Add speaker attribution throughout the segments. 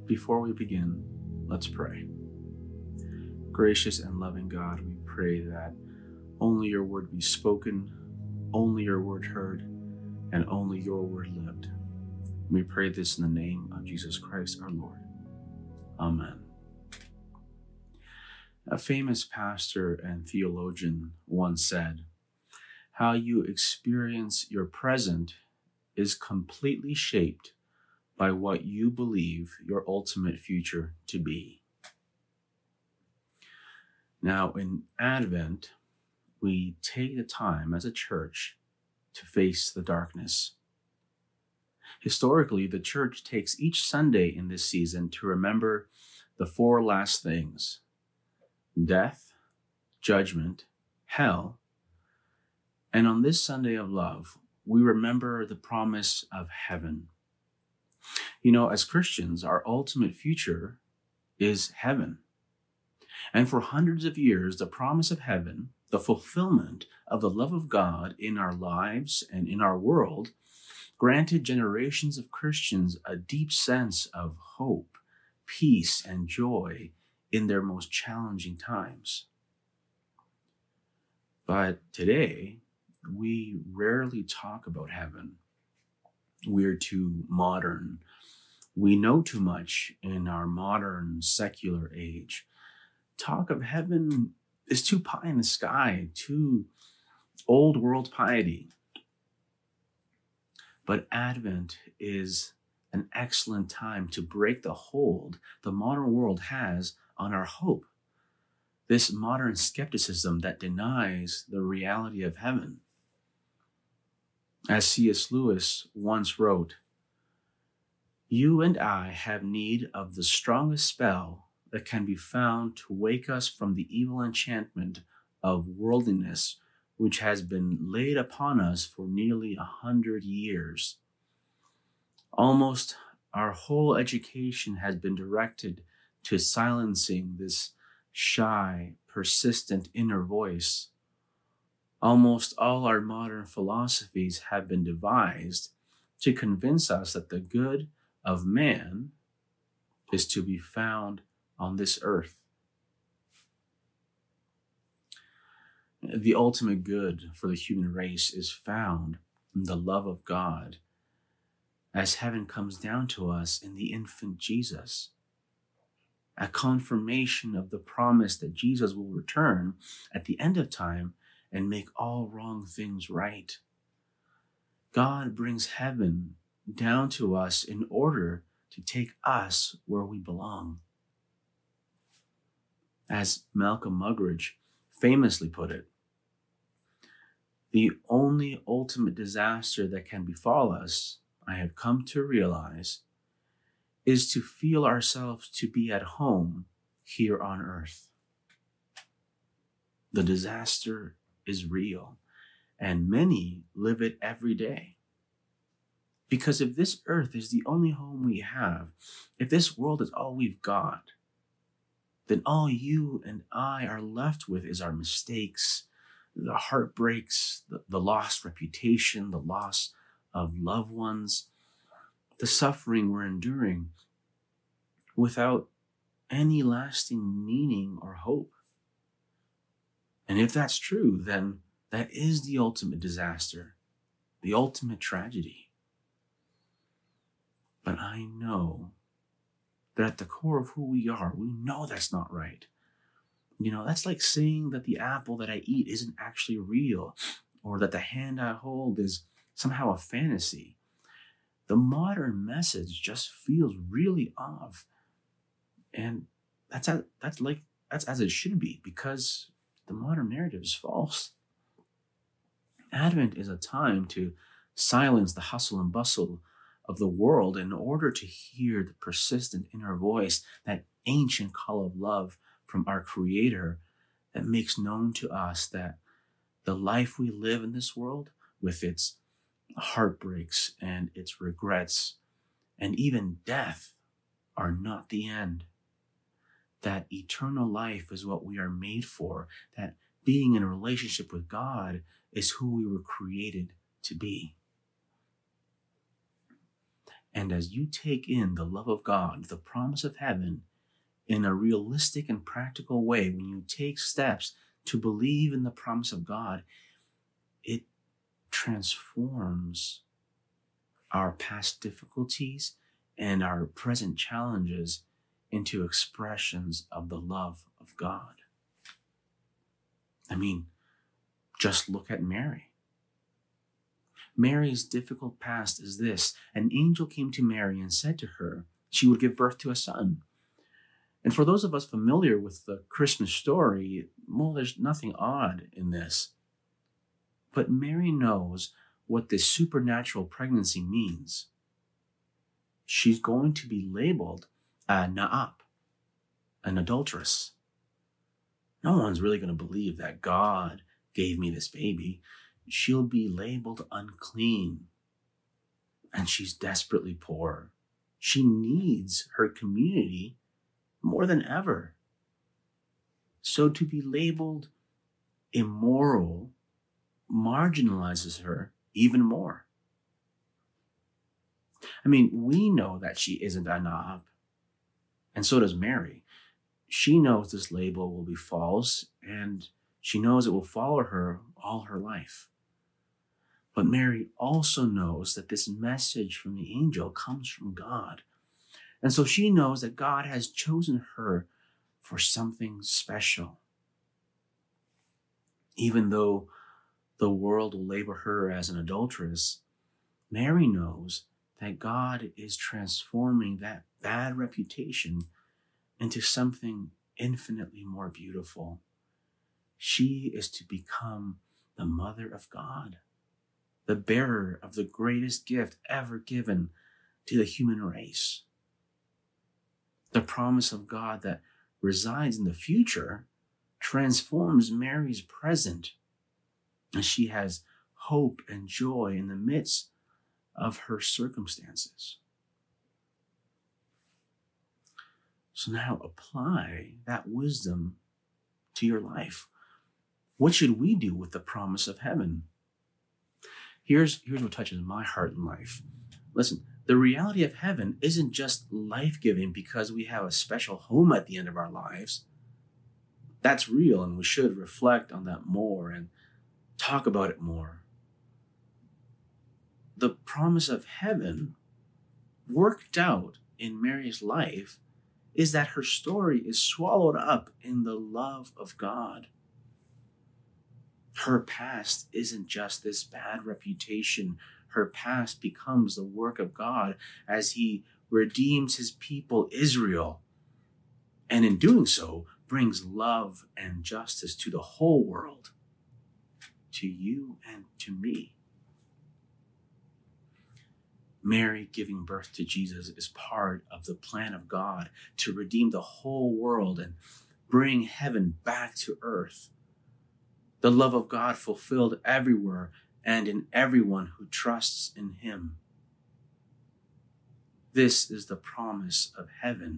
Speaker 1: Before we begin, let's pray. Gracious and loving God, we pray that only your word be spoken, only your word heard, and only your word lived. We pray this in the name of Jesus Christ our Lord. Amen. A famous pastor and theologian once said, "How you experience your present is completely shaped by what you believe your ultimate future to be." Now, in Advent, we take the time as a church to face the darkness. Historically, the church takes each Sunday in this season to remember the four last things: death, judgment, hell, and on this Sunday of love, we remember the promise of heaven. You know, as Christians, our ultimate future is heaven. And for hundreds of years, the promise of heaven, the fulfillment of the love of God in our lives and in our world, granted generations of Christians a deep sense of hope, peace, and joy in their most challenging times. But today, we rarely talk about heaven. We're too modern. We know too much in our modern secular age. Talk of heaven is too pie in the sky, too old world piety. But Advent is an excellent time to break the hold the modern world has on our hope. This modern skepticism that denies the reality of heaven. As C.S. Lewis once wrote, "You and I have need of the strongest spell that can be found to wake us from the evil enchantment of worldliness which has been laid upon us for nearly 100 years. Almost our whole education has been directed to silencing this shy, persistent inner voice. Almost all our modern philosophies have been devised to convince us that the good of man is to be found on this earth. The ultimate good for the human race is found in the love of God as heaven comes down to us in the infant Jesus, a confirmation of the promise that Jesus will return at the end of time and make all wrong things right. God brings heaven down to us in order to take us where we belong. As Malcolm Muggeridge famously put it, "The only ultimate disaster that can befall us, I have come to realize, is to feel ourselves to be at home here on earth." The disaster is real, and many live it every day. Because if this earth is the only home we have, if this world is all we've got, then all you and I are left with is our mistakes, the heartbreaks, the lost reputation, the loss of loved ones, the suffering we're enduring without any lasting meaning or hope. And if that's true, then that is the ultimate disaster, the ultimate tragedy. But I know that at the core of who we are, we know that's not right. You know, that's like saying that the apple that I eat isn't actually real, or that the hand I hold is somehow a fantasy. The modern message just feels really off. And that's as it should be, because the modern narrative is false. Advent is a time to silence the hustle and bustle of the world in order to hear the persistent inner voice, that ancient call of love from our Creator that makes known to us that the life we live in this world, with its heartbreaks and its regrets and even death, are not the end. That eternal life is what we are made for, that being in a relationship with God is who we were created to be. And as you take in the love of God, the promise of heaven, in a realistic and practical way, when you take steps to believe in the promise of God, it transforms our past difficulties and our present challenges into expressions of the love of God. I mean, just look at Mary. Mary's difficult past is this: an angel came to Mary and said to her she would give birth to a son. And for those of us familiar with the Christmas story, well, there's nothing odd in this. But Mary knows what this supernatural pregnancy means. She's going to be labeled a Na'ap, an adulteress. No one's really going to believe that God gave me this baby. She'll be labeled unclean. And she's desperately poor. She needs her community more than ever. So to be labeled immoral marginalizes her even more. I mean, we know that she isn't a Na'ap, and so does Mary. She knows this label will be false, and she knows it will follow her all her life. But Mary also knows that this message from the angel comes from God. And so she knows that God has chosen her for something special. Even though the world will label her as an adulteress, Mary knows that God is transforming that bad reputation into something infinitely more beautiful. She is to become the mother of God, the bearer of the greatest gift ever given to the human race. The promise of God that resides in the future transforms Mary's present, and she has hope and joy in the midst of her circumstances. So now apply that wisdom to your life. What should we do with the promise of heaven? Here's what touches my heart in life. Listen, the reality of heaven isn't just life-giving because we have a special home at the end of our lives. That's real, and we should reflect on that more and talk about it more. The promise of heaven worked out in Mary's life is that her story is swallowed up in the love of God. Her past isn't just this bad reputation. Her past becomes the work of God as he redeems his people Israel. And in doing so, brings love and justice to the whole world, to you and to me. Mary giving birth to Jesus is part of the plan of God to redeem the whole world and bring heaven back to earth. The love of God fulfilled everywhere and in everyone who trusts in him. This is the promise of heaven.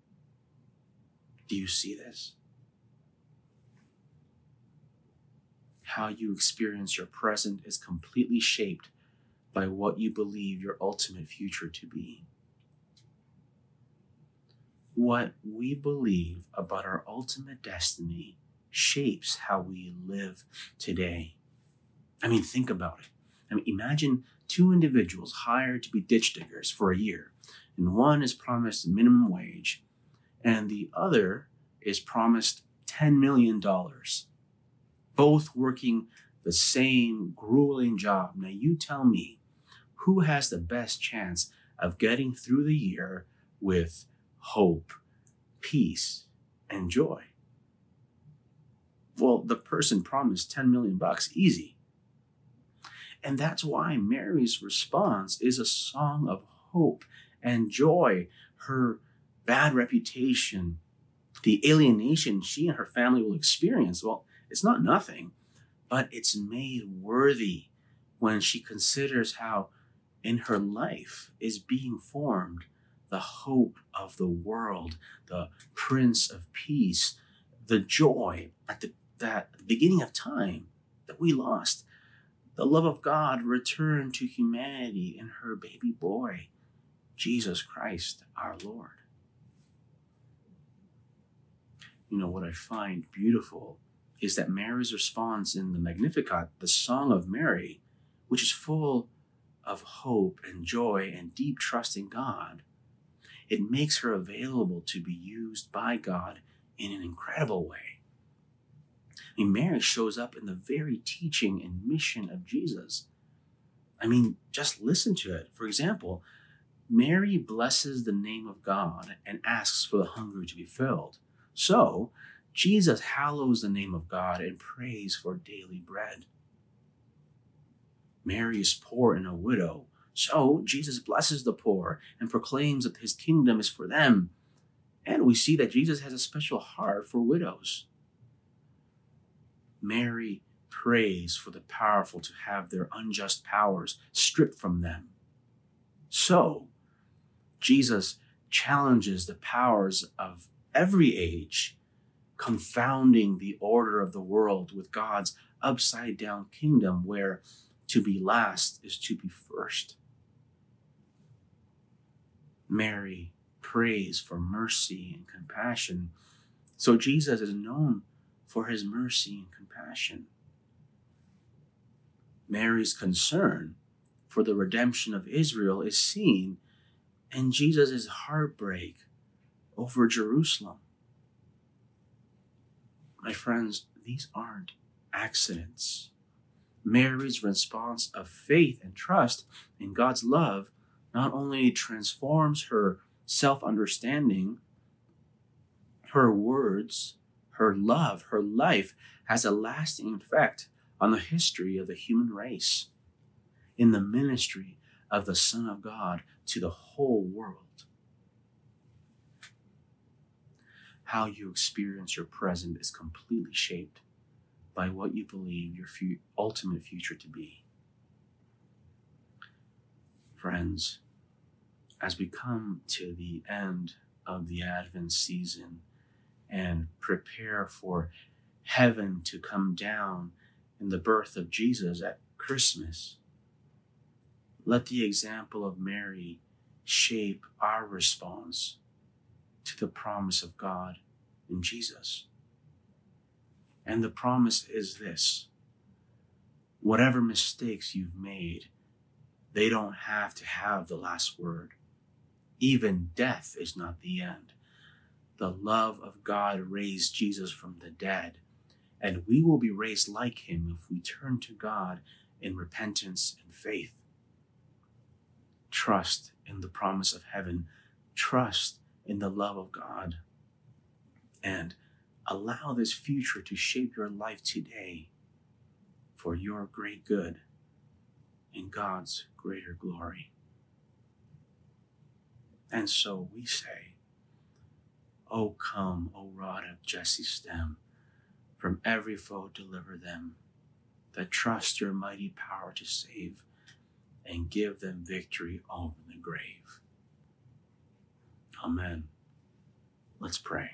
Speaker 1: Do you see this? How you experience your present is completely shaped by what you believe your ultimate future to be. What we believe about our ultimate destiny shapes how we live today. I mean, think about it. Imagine two individuals hired to be ditch diggers for a year, and one is promised minimum wage, and the other is promised $10 million, both working the same grueling job. Now you tell me, who has the best chance of getting through the year with hope, peace, and joy? Well, the person promised $10 million, easy. And that's why Mary's response is a song of hope and joy. Her bad reputation, the alienation she and her family will experience, well, it's not nothing, but it's made worthy when she considers how in her life is being formed the hope of the world, the Prince of Peace, the joy at the beginning of time that we lost. The love of God returned to humanity in her baby boy. Jesus Christ, our Lord. You know, what I find beautiful is that Mary's response in the Magnificat, the Song of Mary, which is full of hope and joy and deep trust in God, it makes her available to be used by God in an incredible way. I mean, Mary shows up in the very teaching and mission of Jesus. I mean, just listen to it. For example, Mary blesses the name of God and asks for the hungry to be filled. So, Jesus hallows the name of God and prays for daily bread. Mary is poor and a widow. So, Jesus blesses the poor and proclaims that his kingdom is for them. And we see that Jesus has a special heart for widows. Mary prays for the powerful to have their unjust powers stripped from them. So, Jesus challenges the powers of every age, confounding the order of the world with God's upside-down kingdom where to be last is to be first. Mary prays for mercy and compassion, so Jesus is known for his mercy and compassion. Mary's concern for the redemption of Israel is seen in Jesus' heartbreak over Jerusalem. My friends, these aren't accidents. Mary's response of faith and trust in God's love not only transforms her self-understanding, her words, her love, her life has a lasting effect on the history of the human race in the ministry of the Son of God to the whole world. How you experience your present is completely shaped by what you believe your ultimate future to be. Friends, as we come to the end of the Advent season and prepare for heaven to come down in the birth of Jesus at Christmas, let the example of Mary shape our response to the promise of God in Jesus. And the promise is this: whatever mistakes you've made, they don't have to have the last word. Even death is not the end. The love of God raised Jesus from the dead, and we will be raised like him if we turn to God in repentance and faith. Trust in the promise of heaven. Trust in the love of God. And allow this future to shape your life today for your great good and God's greater glory. And so we say, O come, O rod of Jesse's stem, from every foe deliver them that trust your mighty power to save, and give them victory over the grave. Amen. Let's pray.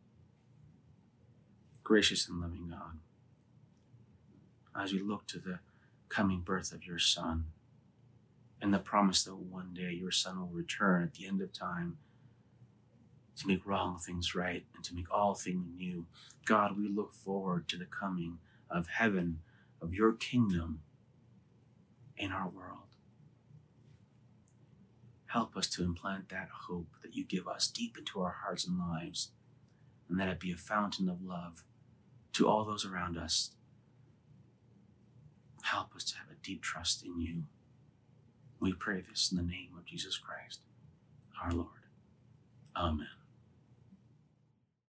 Speaker 1: Gracious and loving God, as we look to the coming birth of your Son and the promise that one day your Son will return at the end of time to make wrong things right and to make all things new, God, we look forward to the coming of heaven, of your kingdom in our world. Help us to implant that hope that you give us deep into our hearts and lives, and that it be a fountain of love to all those around us. Help us to have a deep trust in you. We pray this in the name of Jesus Christ, our Lord. Amen.